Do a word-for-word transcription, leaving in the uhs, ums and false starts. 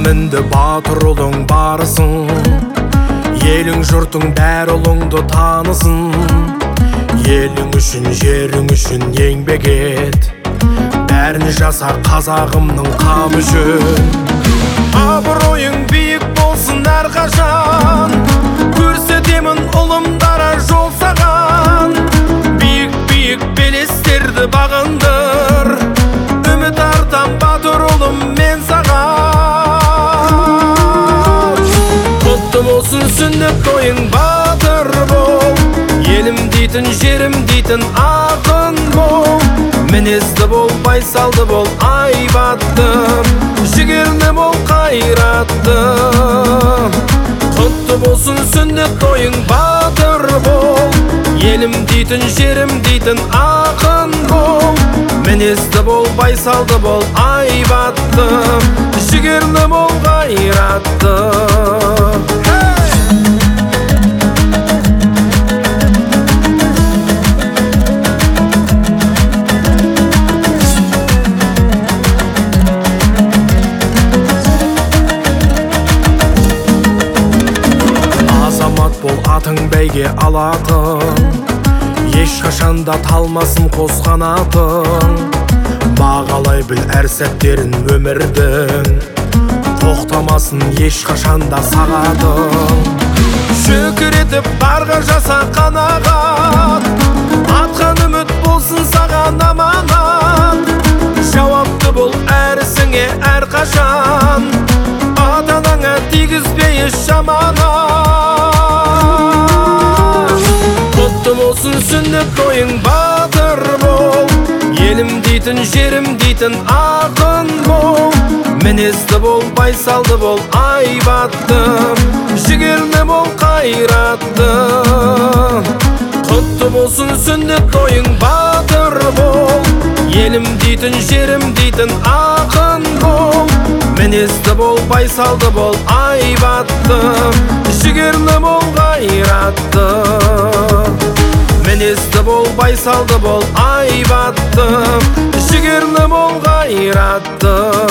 мінді батыр ұлың барысың, елің жұртың бәр ұлыңды танысын. Елің үшін, жерің үшін еңбек ет, бәрін жаса қазағымның қамы үшін. Абыройың биік болсын әрқашан, көрсетемін ұлымдара жол саған. Биік-биік белестерді бағындыр, үміт артам батыр ұлым мен саған. Құтты болсын сүннет тойың, батыр бол, елім дейтін, жерім дейтін ақын бол. Мінезді бол, байсалды бол, айбатты, жігерлі бол, қайратты. Құтты болсын сүннет тойың, батыр бол, елім дейтін, жерім дейтін ақын бол. Мінезді бол, байсалды бол, айбатты, жігерлі бол, қайратты. Бол атың бәйге алатын, ешқашанда талмасын қос қанатың. Бағалай біл әр сәттерін өмірдің, тоқтамасын ешқашанда сағатың. Шүкір етіп барға жаса қанағат, атқан үміт болсын саған аманат. Жауапты бол әр ісіңе әрқашан, ата-анаңа тигізбей еш жаманат. Құтты болсын сүннет тойың, батыр бол, елім дейтін, жерім дейтін ақын бол. Мінезді бол, байсалды бол, айбатты, жігерлі бол, қайратты. Құтты болсын сүннет тойың, батыр бол, елім дейтін, жерім дейтін ақын бол. Мінезді бол, байсалды бол, айбатты, жігерлі бол, қайратты. Мінезді бол, байсалды бол, айбатты, жігерлі бол, қайратты.